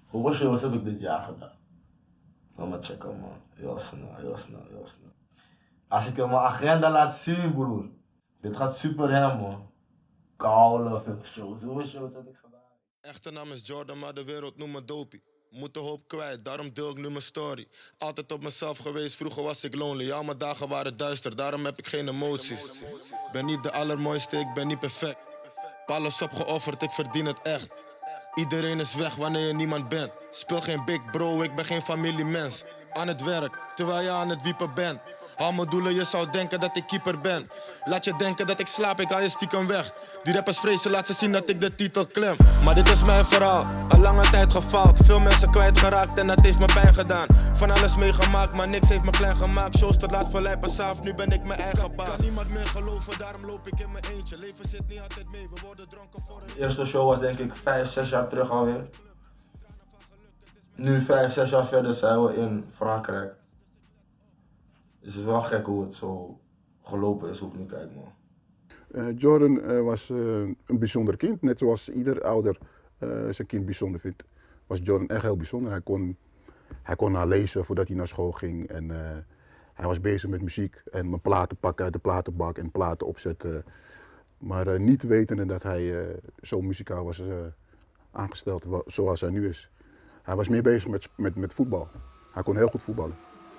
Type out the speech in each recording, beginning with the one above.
Hoeveel shows heb ik dit jaar gedaan? Laat maar checken, man. Heel snel. Als ik hem mijn agenda laat zien, broer. Dit gaat super hem, man. Koude veel shows. Hoeveel shows heb ik gedaan? Echte naam is Jordan, maar de wereld noemt me dopie. Moet de hoop kwijt, daarom deel ik nu mijn story. Altijd op mezelf geweest, vroeger was ik lonely. Al mijn dagen waren duister, daarom heb ik geen emoties. Ben niet de allermooiste, ik ben niet perfect. Alles opgeofferd, ik verdien het echt. Iedereen is weg wanneer je niemand bent. Speel geen big bro, ik ben geen familiemens. Aan het werk, terwijl je aan het wiepen bent. Hou mijn doelen, je zou denken dat ik keeper ben. Laat je denken dat ik slaap, ik haal je stiekem weg. Die rappers vrezen, laat ze zien dat ik de titel klem. Maar dit is mijn verhaal, een lange tijd gefaald. Veel mensen kwijtgeraakt en dat heeft me pijn gedaan. Van alles meegemaakt, maar niks heeft me klein gemaakt. Shows tot laat verlijpen saaf, nu ben ik mijn eigen baas. Kan niemand meer geloven, daarom loop ik in mijn eentje. Leven zit niet altijd mee, we worden dronken voor een... De eerste show was denk ik 5, 6 jaar terug alweer. Nu 5, 6 jaar verder zijn we in Frankrijk. Dus het is wel gek hoe het zo gelopen is, hoe ik nu kijk, man. Jordan was een bijzonder kind, net zoals ieder ouder zijn kind bijzonder vindt. Was Jordan echt heel bijzonder. Hij kon naar lezen voordat hij naar school ging en hij was bezig met muziek en mijn platen pakken uit de platenbak en platen opzetten. Maar niet wetende dat hij zo muzikaal was aangesteld zoals hij nu is. Hij was meer bezig met voetbal. Hij kon heel goed voetballen.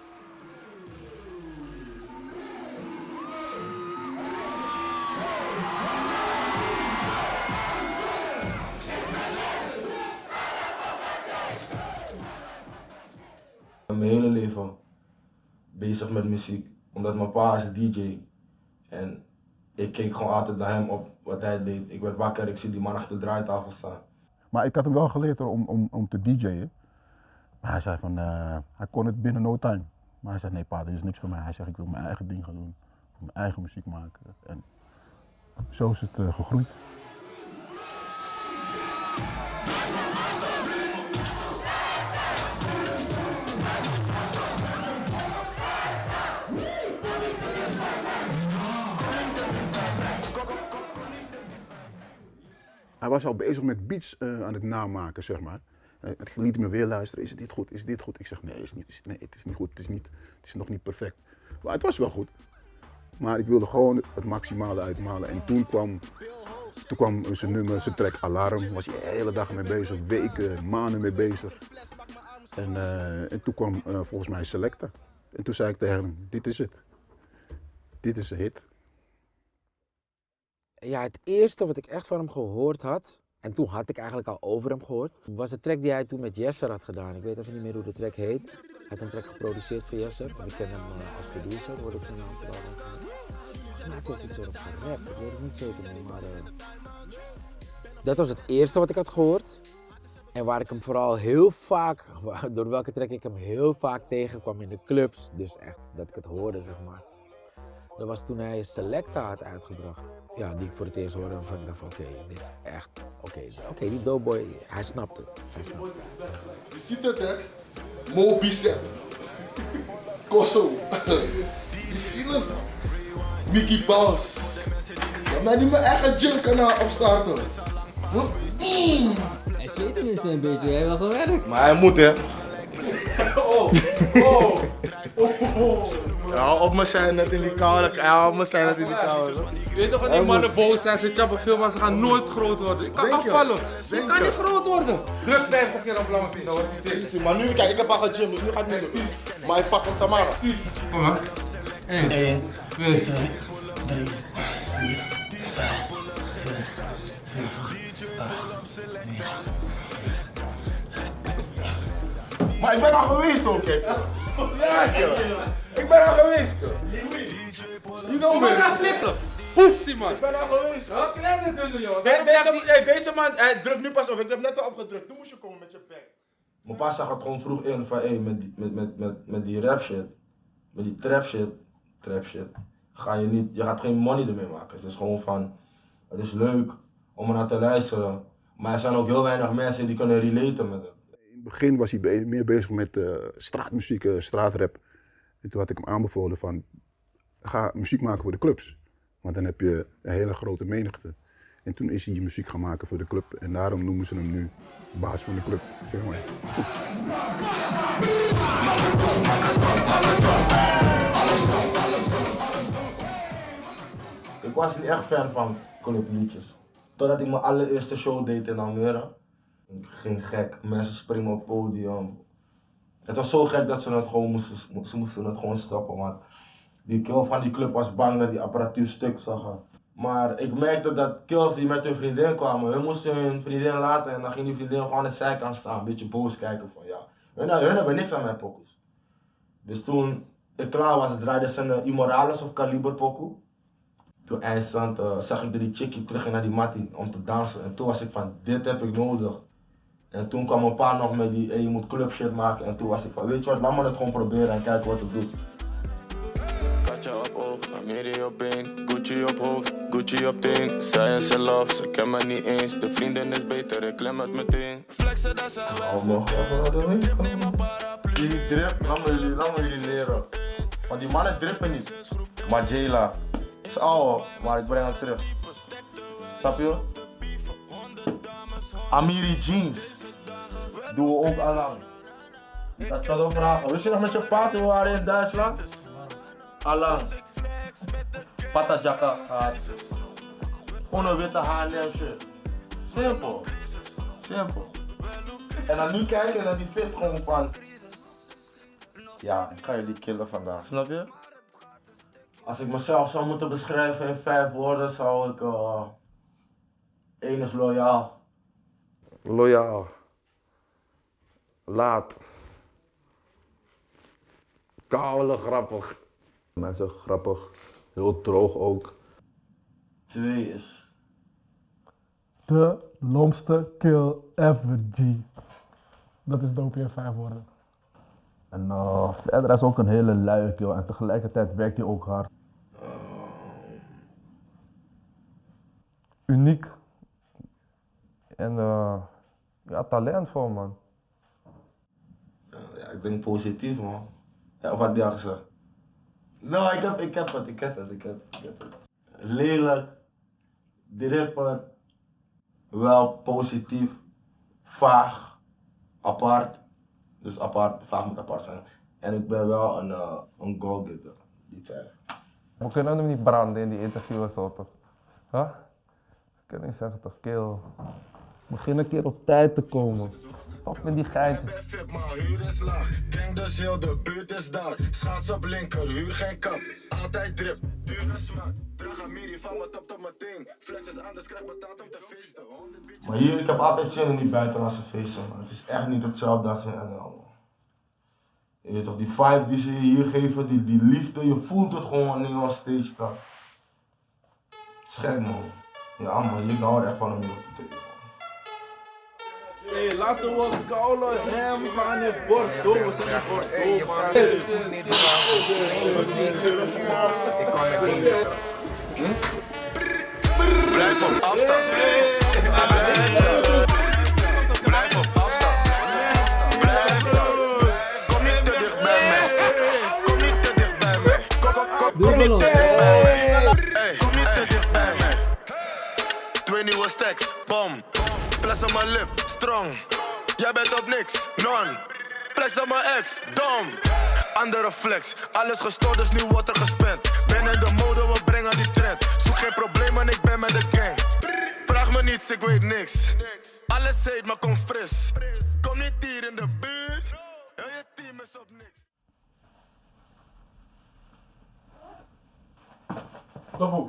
Mijn hele leven bezig met muziek, omdat mijn pa is DJ. En ik keek gewoon altijd naar hem op wat hij deed. Ik werd wakker, ik zie die man achter de draaitafel staan. Maar ik had hem wel geleerd om te DJ'en. Maar hij zei van, hij kon het binnen no time. Maar hij zei, nee pa, dit is niks voor mij. Hij zegt, ik wil mijn eigen ding gaan doen. Mijn eigen muziek maken. En zo is het gegroeid. Hij was al bezig met beats aan het namaken, zeg maar. Hij liet me weer luisteren, is dit goed, is dit goed? Ik zeg, nee, het is niet goed, het is nog niet perfect. Maar het was wel goed. Maar ik wilde gewoon het maximale uitmalen. En toen kwam zijn nummer, zijn track Alarm. Was hij de hele dag mee bezig, weken, maanden mee bezig. En toen kwam volgens mij Selecta. En toen zei ik tegen hem, dit is het. Dit is een hit. Ja, het eerste wat ik echt van hem gehoord had, en toen had ik eigenlijk al over hem gehoord, was de track die hij toen met Jesser had gedaan. Ik weet even niet meer hoe de track heet. Hij had een track geproduceerd voor Jesser. Ik ken hem als producer, hoor ik zijn naam vooral. Volgens mij had hij ook iets erop gerapt, ik weet het niet zeker meer, maar dat was het eerste wat ik had gehoord. En waar ik hem vooral heel vaak, door welke track ik hem heel vaak tegenkwam in de clubs, dus echt dat ik het hoorde, zeg maar. Dat was toen hij Selecta had uitgebracht. Ja, die ik voor het eerst hoorde en ik dacht van oké, dit is echt, oké, die Doughboy, hij snapt het. Je ziet het hè, Mo Bicep, Kosso, die zielen, Mickey Bounce. Ja, maar niet mijn eigen gymkanaal opstarten. Hij zweet tenminste een beetje, hij heeft wel gewerkt. Maar hij moet, hè. Ja, op me zijn net in die koude. Ja, op me zijn net in die koude. Je weet toch dat die mannen boos zijn, ze chappen veel, maar ze gaan nooit groot worden. Ik kan afvallen, ik kan niet groot worden. Druk 50 keer op lange fiets, dan wordt hij dik. Maar nu, kijk, ik heb al gegymd, dus nu gaat het niet doen. Maar ik pak hem Tamara. Kom maar. 1, 2, 3, 4, 5. Maar ik ben al geweest ook, kijk. Ja, joh. Ik ben al geweest, joh. You know Kom maar me. naar flippen. Pussy man. Ik ben al geweest, joh. Wat kleine dunne joh. Deze man, hij drukt nu pas op. Ik heb net al opgedrukt. Toen moest je komen met je pen. Mijn pa zag het gewoon vroeg in van, hey, met die rap shit, met die trap shit, je gaat geen money ermee maken. Het is gewoon van, het is leuk om er naar te luisteren. Maar er zijn ook heel weinig mensen die kunnen relaten met het. In het begin was hij meer bezig met straatmuziek, straatrap. En toen had ik hem aanbevolen van, ga muziek maken voor de clubs. Want dan heb je een hele grote menigte. En toen is hij muziek gaan maken voor de club. En daarom noemen ze hem nu baas van de club. Zeg maar. Ik was niet echt fan van clubliedjes. Totdat ik mijn allereerste show deed in Almere. Ik ging gek, mensen springen op het podium. Het was zo gek dat ze het gewoon stoppen, want die kill van die club was bang dat die apparatuur stuk zou gaan. Maar ik merkte dat kills die met hun vriendin kwamen, hun moesten hun vriendin laten en dan ging die vriendin gewoon aan de zijkant staan, een beetje boos kijken van ja, hun hebben niks aan mijn pokoes. Dus toen ik klaar was, draaide ze een Immorales of Kaliber pokoe. Toen eindstand zag ik die chickie terug naar die mattie om te dansen en toen was ik van dit heb ik nodig. En toen kwam een paar nog met die hey, je moet club shit maken en toen was ik van weet je wat, laat me het gewoon proberen en kijken wat het doet. Katja op oog, Amiri op been, Gucci op hoofd, Gucci op teen. Zij is in love, ze ken me niet eens. De vriendin is beter, ik klem het meteen. Flexen dat zij weg. Die drip, laat me jullie leren. Want die mannen drippen niet. Maar Jayla is oude, maar ik breng hem terug. Snap je? Amiri jeans. Doen we ook allang. Dat zou dan vragen. Wist je nog met je pa toen we waren in Duitsland? Allang. Patajaka gehad. Gewoon een witte H&M shirt. Simpel. Simpel. En dan nu kijken naar die fit gewoon van. Ja, ik ga jullie killen vandaag, snap je? Als ik mezelf zou moeten beschrijven in 5 woorden, zou ik. 1 is loyaal. Loyaal. Laat. Koude grappig. Mensen grappig. Heel droog ook. 2 is. De lomste kill ever, G. Dat is dope in 5 woorden. En verder is ook een hele luie kill en tegelijkertijd werkt hij ook hard. Uniek. En ja, talentvol, man. Ja, ik ben positief, man. Ja, wat had die al gezegd? Nou, ik heb het. Lelijk, drippend, wel positief, vaag, apart. Dus apart, vaag moet apart zijn. En ik ben wel een go-getter, die 5. We kunnen hem niet branden in die interview en zo toch? Huh? We kunnen niet zeggen toch, kill. Begin een keer op tijd te komen. Stop met die geintjes. Fit, maar huur is laag. Kring dus heel de buurt is daar. Schaats op linker, huur geen kap. Altijd drip, dure smaak. Draag Amiri van mijn top tot mijn teen. Flex is anders, krijg betaald om te feesten. Maar hier, ik heb altijd zin in die buitenlandse feesten, man. Het is echt niet hetzelfde als in NL, man. Je weet toch, die vibe die ze je hier geven, die liefde, je voelt het gewoon wanneer je on stage staat. Het is gek, man. Ja, man, je houdt echt van hem hier op de tv, man. Hey, laten we koude hem gaan in Bordeaux. We zijn in Bordeaux, man. Blijf op afstand. Blijf op afstand. Blijf dan. Kom niet te dicht bij mij. Kom niet te dicht bij mij. Kom niet te dicht bij mij. Hey, kom niet te dicht bij mij. 2 nieuwe stacks, bom. Fles op mijn lip, strong. Jij bent op niks, non. Flex op mijn ex, dom. Andere flex, alles gestoord, dus nu wordt er gespend. Ben in de mode, we brengen die trend. Zoek geen problemen, ik ben met de gang. Vraag me niets, ik weet niks. Alles heet, maar kom fris. Kom niet hier in de buurt. Heel je team is op niks. Topo.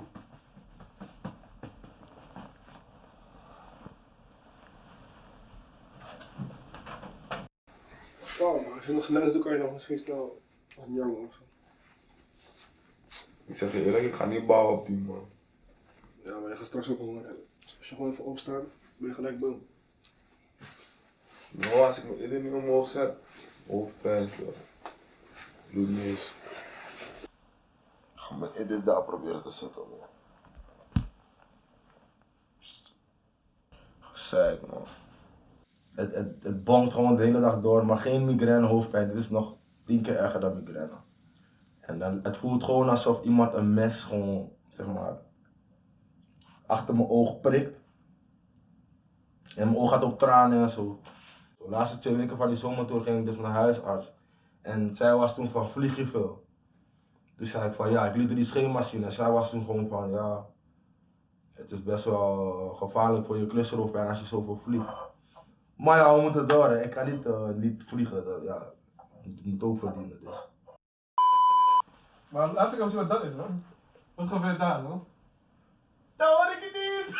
Oh, maar als je nog geluisterd doet, kan je nog misschien snel een jongen of zo. Ik zeg je eerlijk, ik ga niet bouwen op die man. Ja, maar je gaat straks ook honger hebben. Dus als je gewoon even opstaat, ben je gelijk boom. Nou, als ik me eerder niet omhoog zet, hoofdpijn, doe niet eens. Ik ga me eerder daar proberen te zetten, man. Gezeik, man. Het bonkt gewoon de hele dag door, maar geen migraine, hoofdpijn. Dit is nog 10 keer erger dan migraine. En dan, het voelt gewoon alsof iemand een mes gewoon, zeg maar, achter mijn oog prikt. En mijn oog had ook tranen en zo. De laatste 2 weken van die zomertour ging ik dus naar de huisarts. En zij was toen van, vlieg je veel? Toen zei ik van ja, ik liet haar die schema's zien en zij was toen gewoon van ja, het is best wel gevaarlijk voor je klussenhoofdpijn als je zoveel vliegt. Maar ja, we moeten door, hè. Ik kan niet vliegen, ja, ik moet ook verdienen dus. Maar laat ik even zien wat dat is, man. Wat gebeurt daar, man? Dat hoor ik het niet!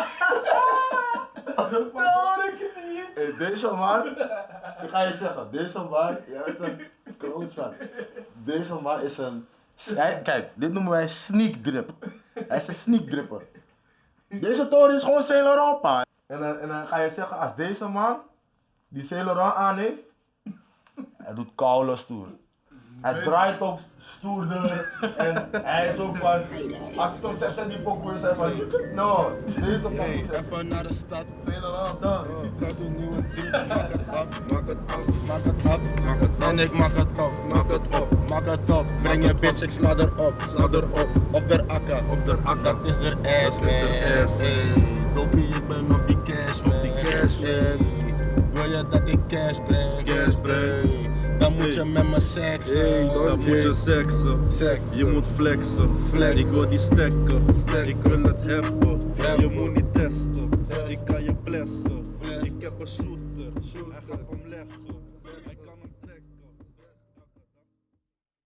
Dat hoor ik het niet! Hey, deze man, ik ga je zeggen, deze man, jij bent een klootzak. Deze man is een, kijk, dit noemen wij sneak drip. Hij is een sneak dripper. Deze toren is gewoon Saint Laurent, pa. En dan ga je zeggen, als deze man die Saint Laurent aan heeft, hij doet koude stoer. Hij draait ook stoerder en hij is ook van, als ik hem zeg, zijn die pokoe zijn van, no, deze pokoe Hey, even naar de stad. Saint Laurent dan. Start een nieuwe drip, maak het af, maak het af, maak het af, maak het af. En ik maak het op, maak het op, maak het op. Breng je bitch, ik sla erop, op der akka, dat is der ass, man. Hey, dopie, ik ben op die cash, man. Hey, wil je dat ik cash breng? Dan moet je met me seksen. Dan moet je seksen. Je moet flexen. Ik wil die stekken. Ik wil het hebben. Je moet niet